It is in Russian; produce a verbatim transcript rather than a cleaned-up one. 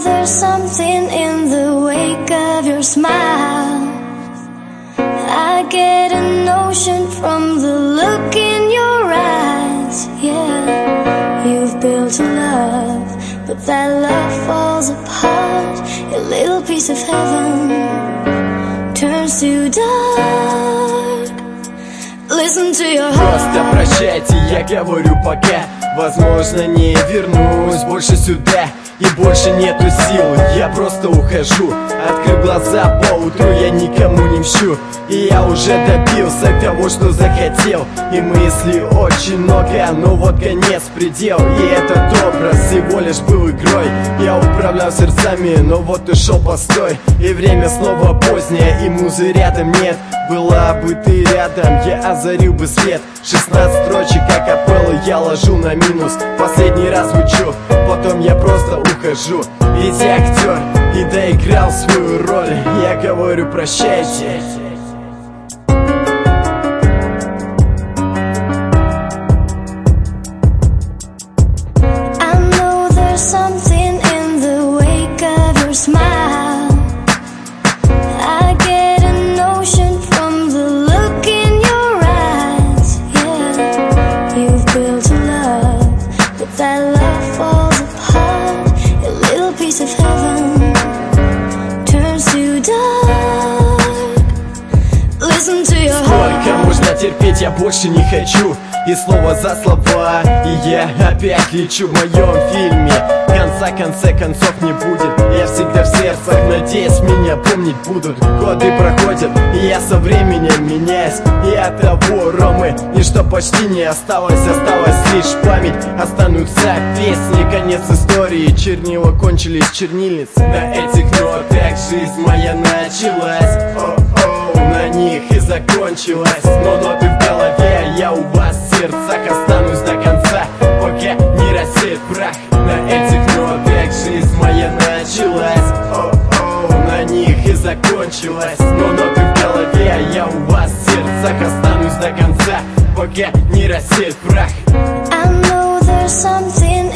there's something in the wake of your smile. I get a notion from the look in your eyes. Yeah, you've built a love, but that love falls apart. A little piece of heaven turns to dark. Listen to your heart. Просто прощайте, я говорю пока. Возможно, не вернусь больше сюда. И больше нету сил, я просто ухожу. Открыв глаза поутру, я никому не мщу. И я уже добился того, что захотел. И мыслей очень много, но вот конец, предел. И этот образ всего лишь был игрой. Я управлял сердцами, но вот ушел постой. И время снова позднее, и музы рядом нет. Была бы ты рядом, я озарил бы свет. Шестнадцать строчек акапеллы я ложу на минус. Последний раз звучу, потом я просто ухожу. Ведь я актер и доиграл свою роль. Я говорю прощайте. I know there's something in the wake of your smile. I get a notion from the look in your eyes. Yeah, you've built a love, but that love falls apart. A little piece of heaven turns to dark. Listen to your heart. Сколько можно терпеть, я больше не хочу. И слово за слова, и я опять лечу в моем фильме. Конца конце концов не будет. Я всегда в сердцах, надеюсь, меня помнить будут. Годы проходят, и я со временем меняюсь. И от того Ромы ничто почти не осталось. Осталась лишь память, останутся песни. Конец истории, чернила кончились чернильницы. На этих нотах жизнь моя началась. О-о, на них и закончилась. Но ноты в голове, я у вас в сердцах останусь до конца, пока не рассеет прах. На этих нотах жизнь моя началась. О-о, на них и закончилась. Но ноты в голове, я у вас в сердцах останусь до конца, пока не рассеет прах. I know there's something